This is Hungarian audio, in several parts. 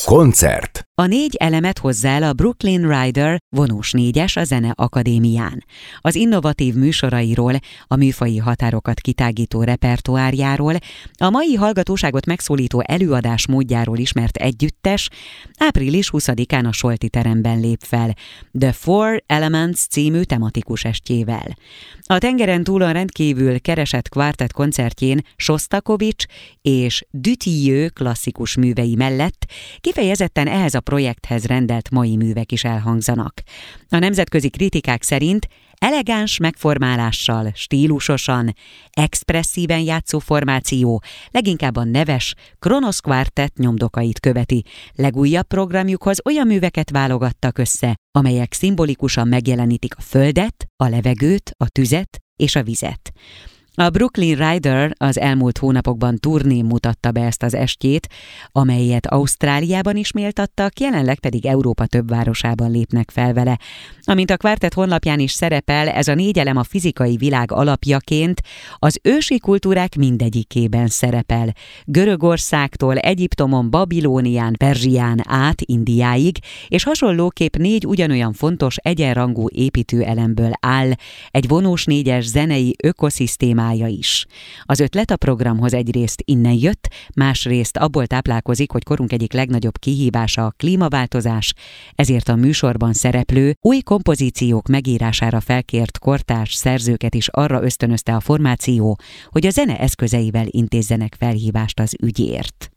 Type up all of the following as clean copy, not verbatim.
Koncert. A 4 elemet hozzá el a Brooklyn Rider vonós 4-es a Zene Akadémián. Az innovatív műsorairól, a műfaji határokat kitágító repertoárjáról, a mai hallgatóságot megszólító előadás módjáról ismert együttes április 20-án a Solti teremben lép fel, The Four Elements című tematikus estjével. A tengeren túlon rendkívül keresett kvártett koncertjén Sostakovics és Dutilleux klasszikus művei mellett kifejezetten ehhez a projekthez rendelt mai művek is elhangzanak. A nemzetközi kritikák szerint elegáns megformálással, stílusosan, expresszíven játszó formáció leginkább a neves Kronos Quartet nyomdokait követi. Legújabb programjukhoz olyan műveket válogattak össze, amelyek szimbolikusan megjelenítik a földet, a levegőt, a tüzet és a vizet. A Brooklyn Rider az elmúlt hónapokban turnén mutatta be ezt az estjét, amelyet Ausztráliában is méltattak, jelenleg pedig Európa több városában lépnek fel vele. Amint a kvártett honlapján is szerepel, ez a 4 elem a fizikai világ alapjaként az ősi kultúrák mindegyikében szerepel. Görögországtól Egyiptomon, Babilónián, Perzsián át Indiáig, és hasonlóképp 4 ugyanolyan fontos egyenrangú építőelemből áll egy vonós 4-es zenei ökoszisztémá is. Az ötlet a programhoz egyrészt innen jött, másrészt abból táplálkozik, hogy korunk egyik legnagyobb kihívása a klímaváltozás, ezért a műsorban szereplő, új kompozíciók megírására felkért kortárs szerzőket is arra ösztönözte a formáció, hogy a zene eszközeivel intézzenek felhívást az ügyért.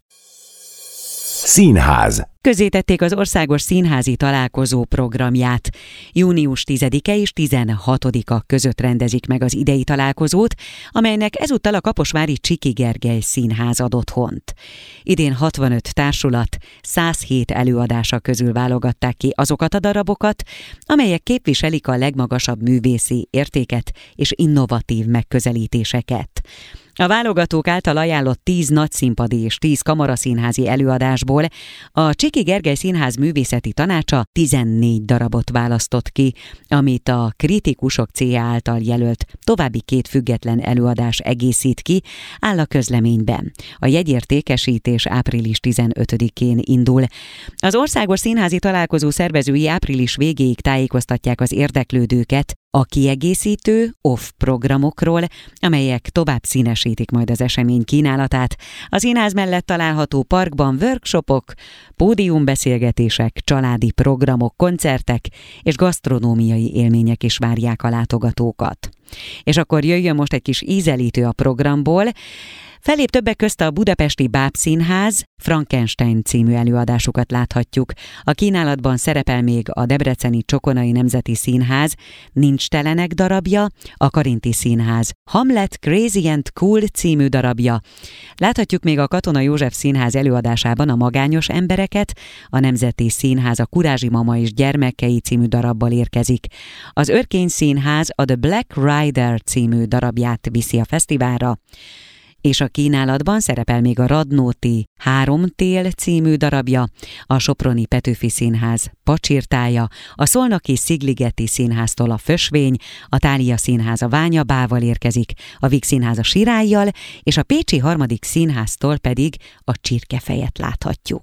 Színház. Közzétették az Országos Színházi Találkozó programját. Június 10-e és 16-a között rendezik meg az idei találkozót, amelynek ezúttal a kaposvári Csiki Gergely Színház ad otthont. Idén 65 társulat 107 előadása közül válogatták ki azokat a darabokat, amelyek képviselik a legmagasabb művészi értéket és innovatív megközelítéseket. A válogatók által ajánlott 10 nagyszínpadi és 10 kamaraszínházi előadásból a Csiki Gergely Színház művészeti tanácsa 14 darabot választott ki, amit a Kritikusok C.A. által jelölt további 2 független előadás egészít ki, áll a közleményben. A jegyértékesítés április 15-én indul. Az Országos Színházi Találkozó szervezői április végéig tájékoztatják az érdeklődőket a kiegészítő off programokról, amelyek tovább színesítik majd az esemény kínálatát. A színház mellett található parkban workshopok, pódiumbeszélgetések, családi programok, koncertek és gasztronómiai élmények is várják a látogatókat. És akkor jöjjön most egy kis ízelítő a programból. Fellép többek közt a budapesti Bábszínház, Frankenstein című előadásukat láthatjuk. A kínálatban szerepel még a debreceni Csokonai Nemzeti Színház, Nincs telenek darabja, a Karinti Színház, Hamlet Crazy and Cool című darabja. Láthatjuk még a Katona József Színház előadásában a Magányos embereket, a Nemzeti Színház a Kurázsi mama és gyermekei című darabbal érkezik. Az Örkény Színház a The Black Rider című darabját viszi a fesztiválra, és a kínálatban szerepel még a Radnóti 3 tél című darabja, a Soproni Petőfi Színház Pacsirtája, a Szolnoki Szigligeti Színháztól a Fösvény, a Thália Színház a Ványabával érkezik, a Víg Színház a Sirállyal, és a Pécsi 3. Színháztól pedig a Csirkefejet láthatjuk.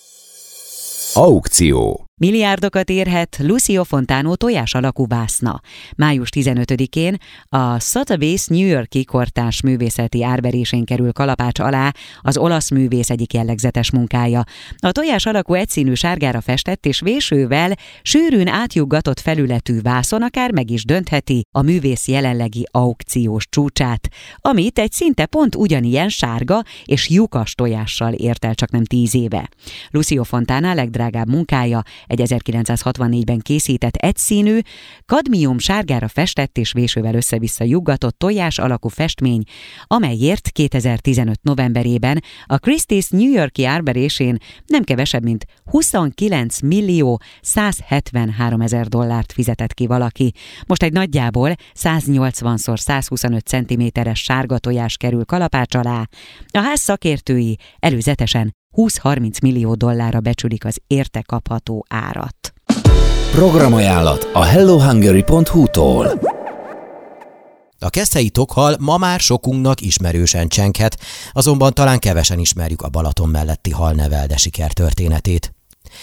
Aukció. Milliárdokat érhet Lucio Fontano tojás alakú vászna. Május 15-én a Sotheby's New York-i kortárs művészeti árverésén kerül kalapács alá az olasz művész egyik jellegzetes munkája. A tojás alakú egyszínű sárgára festett és vésővel sűrűn átjuggatott felületű vászon akár meg is döntheti a művész jelenlegi aukciós csúcsát, amit egy szinte pont ugyanilyen sárga és lyukas tojással ért el csak nem 10 éve. Lucio Fontana legdrágább munkája egy 1964-ben készített egyszínű, kadmium sárgára festett és vésővel össze-vissza juggatott tojás alakú festmény, amelyért 2015 novemberében a Christie's New York-i árverésén nem kevesebb, mint 29 millió 173 ezer dollárt fizetett ki valaki. Most egy nagyjából 180x125 cm-es sárga tojás kerül kalapács alá. A ház szakértői előzetesen 20-30 millió dollárra becsülik az érte kapható árat. Programajánlat a hellohungary.hu-tól. A keszthelyi Tokhal ma már sokunknak ismerősen csenghet, azonban talán kevesen ismerjük a Balaton melletti halnevelde sikertörténetét.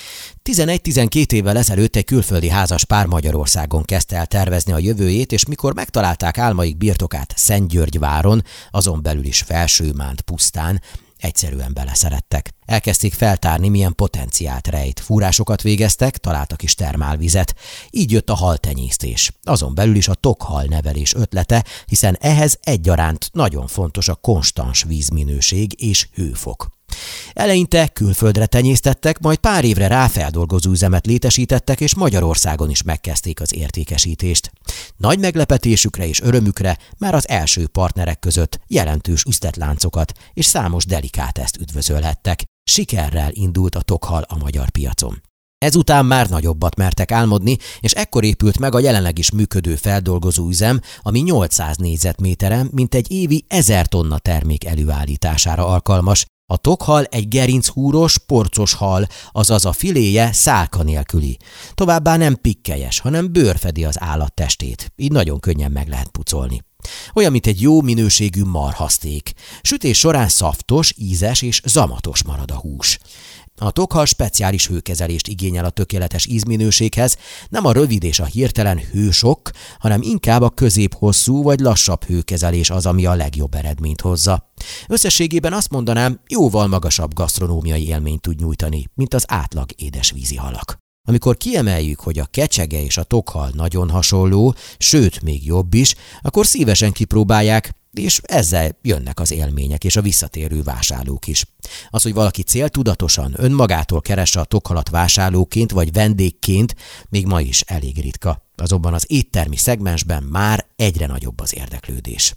11-12 évvel ezelőtt egy külföldi házas pár Magyarországon kezdte el tervezni a jövőjét, és mikor megtalálták álmaik birtokát Szentgyörgyváron, azon belül is Felsőmánd pusztán, egyszerűen beleszerettek. Elkezdték feltárni, milyen potenciált rejt. Fúrásokat végeztek, találtak is termálvizet. Így jött a haltenyésztés. Azon belül is a tokhal nevelés ötlete, hiszen ehhez egyaránt nagyon fontos a konstans vízminőség és hőfok. Eleinte külföldre tenyésztettek, majd pár évre rá feldolgozó üzemet létesítettek, és Magyarországon is megkezdték az értékesítést. Nagy meglepetésükre és örömükre már az első partnerek között jelentős üzletláncokat és számos delikáteszt üdvözölhettek. Sikerrel indult a tokhal a magyar piacon. Ezután már nagyobbat mertek álmodni, és ekkor épült meg a jelenleg is működő feldolgozóüzem, ami 800 négyzetméteren mintegy évi 1000 tonna termék előállítására alkalmas. A tokhal egy gerinchúros, porcos hal, azaz a filéje szálka nélküli. Továbbá nem pikkelyes, hanem bőr fedi az állat testét, így nagyon könnyen meg lehet pucolni. Olyan, mint egy jó minőségű marhaszték. Sütés során szaftos, ízes és zamatos marad a hús. A tokhal speciális hőkezelést igényel a tökéletes ízminőséghez, nem a rövid és a hirtelen hősok, hanem inkább a közép-hosszú vagy lassabb hőkezelés az, ami a legjobb eredményt hozza. Összességében azt mondanám, jóval magasabb gasztronómiai élményt tud nyújtani, mint az átlag édesvízi halak. Amikor kiemeljük, hogy a kecsege és a tokhal nagyon hasonló, sőt, még jobb is, akkor szívesen kipróbálják, és ezzel jönnek az élmények és a visszatérő vásárlók is. Az, hogy valaki céltudatosan önmagától keresse a tokhalat vásárlóként vagy vendégként, még ma is elég ritka. Azonban az éttermi szegmensben már egyre nagyobb az érdeklődés.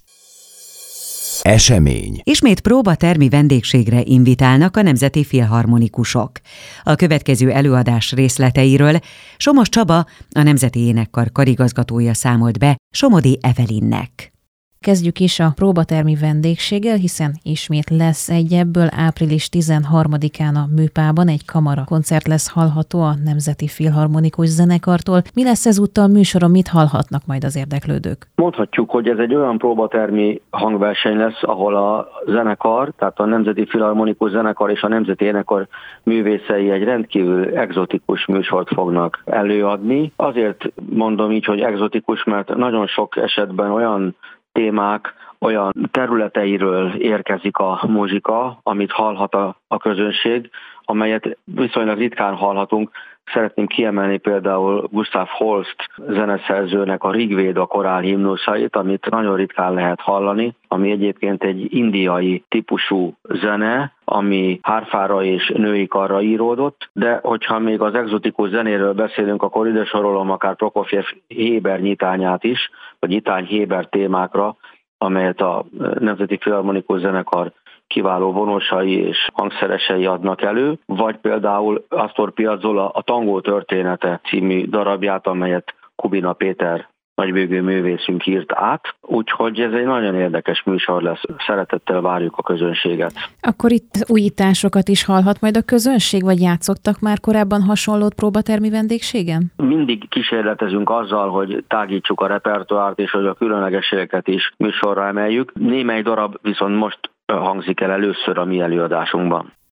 Esemény. Ismét próbatermi vendégségre invitálnak a Nemzeti Filharmonikusok. A következő előadás részleteiről Somos Csaba, a Nemzeti Énekkar karigazgatója számolt be Somodi Evelinnek. Kezdjük is a próbatermi vendégséggel, hiszen ismét lesz egy ebből. Április 13-án a Műpában egy kamara koncert lesz hallható a Nemzeti Filharmonikus Zenekartól. Mi lesz ezúttal műsoron, mit hallhatnak majd az érdeklődők? Mondhatjuk, hogy ez egy olyan próbatermi hangverseny lesz, ahol a zenekar, tehát a Nemzeti Filharmonikus Zenekar és a Nemzeti Énekkar művészei egy rendkívül egzotikus műsort fognak előadni. Azért mondom így, hogy egzotikus, mert nagyon sok esetben olyan témák, olyan területeiről érkezik a muzsika, amit hallhat a közönség, amelyet viszonylag ritkán hallhatunk. Szeretném kiemelni például Gustav Holst zeneszerzőnek a Rigvéda korál himnuszait, amit nagyon ritkán lehet hallani, ami egyébként egy indiai típusú zene, ami hárfára és női karra íródott, de hogyha még az egzotikus zenéről beszélünk, akkor ide sorolom akár Prokofjev Héber nyitányát is, vagy nyitány Héber témákra, amelyet a Nemzeti Filharmonikus Zenekar kiváló vonósai és hangszeresei adnak elő, vagy például Astor Piazzolla a Tangó története című darabját, amelyet Kubina Péter nagyvégű művészünk írt át, úgyhogy ez egy nagyon érdekes műsor lesz. Szeretettel várjuk a közönséget. Akkor itt újításokat is hallhat majd a közönség, vagy játszottak már korábban hasonlót próbatermi vendégségen? Mindig kísérletezünk azzal, hogy tágítsuk a repertoárt, és hogy a különlegességeket is műsorra emeljük. Némely darab viszont most hangzik el először a mi előadásunkban.